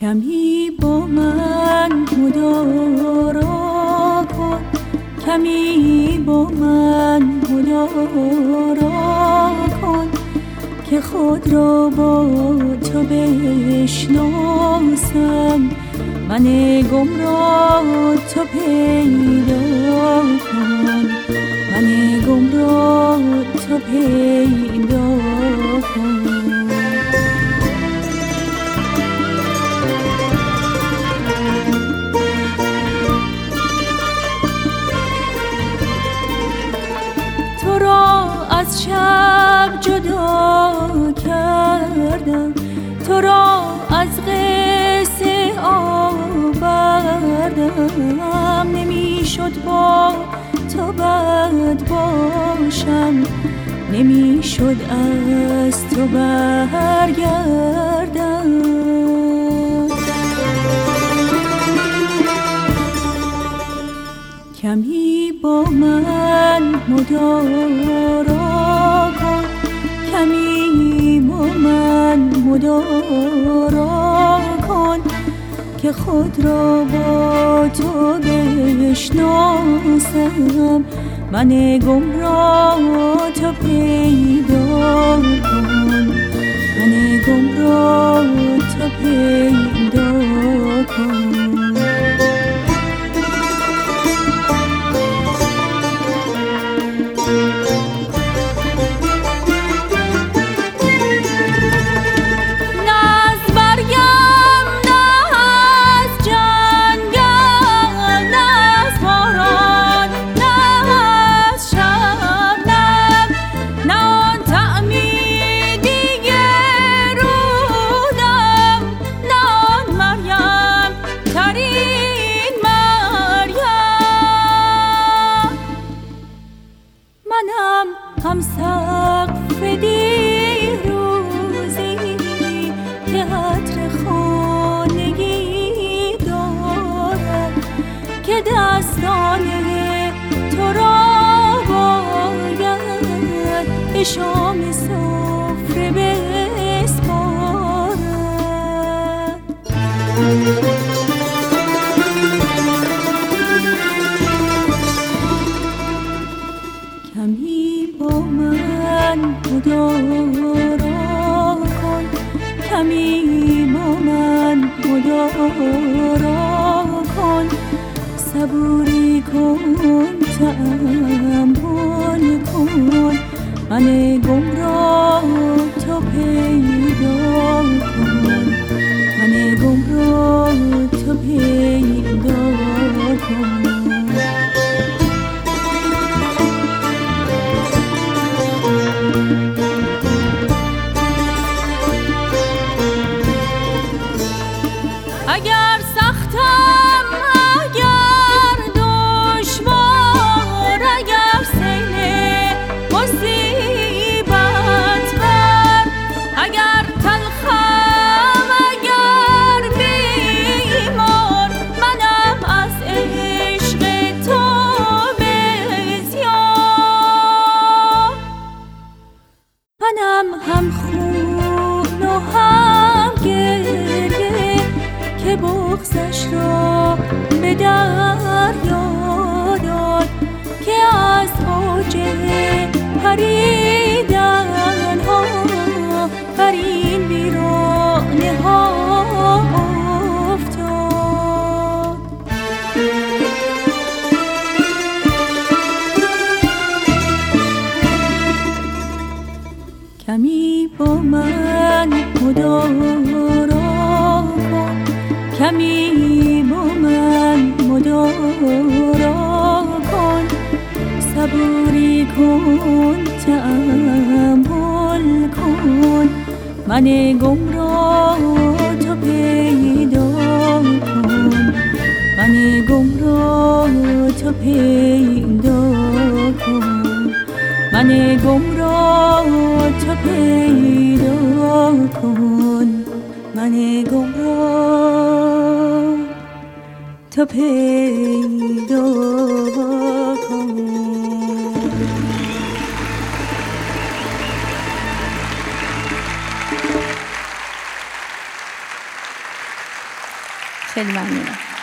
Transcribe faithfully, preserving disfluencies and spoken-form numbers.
کمی با من مدارا کن، کمی با من مدارا کن که خود را با تو بشناسم. من گمراه تو پیدا کن، من گمراه تو پیدا کن. تو را از شب جدا کردم، تو را از قصه آوردم. نمی شد با تو بد باشم، نمی شد از تو برگردم. کمی با من مدارا کن، کمی با من مدارا کن که خود را با تو بشناسم. من گمراه تو پیدا کن، من گمراه تو پیدا کن. هم سقف دیروزی که عطر خانگی دارد، که دستان تو را باید به شام سفره بسپارد. کمی با من مدارا کن، کمی با من مدارا کن. صبوری کن، تأمل کن. من گمراه تو پیدا کن، من گمراه تو پیدا کن. اگر سختم، اگر دشوار، اگر سیل مصیبت بر، اگر تلخم، اگر بیمار، منم از عشق تو بسیار. منم هم خون و هم گریه که بغضش را به دریا داد، که از اوج پریدن ها بر این ویرانه ها افتاد. کمی با من مدارا کن، کمی با من مدارا کن. صبوری کن، تأمل کن. من گمراه تو پیدا کن، من گمراه تو پیدا کن. من گمراه تو پیدا کن، من گمراه تو پیدا کن. خیلی ممنونم.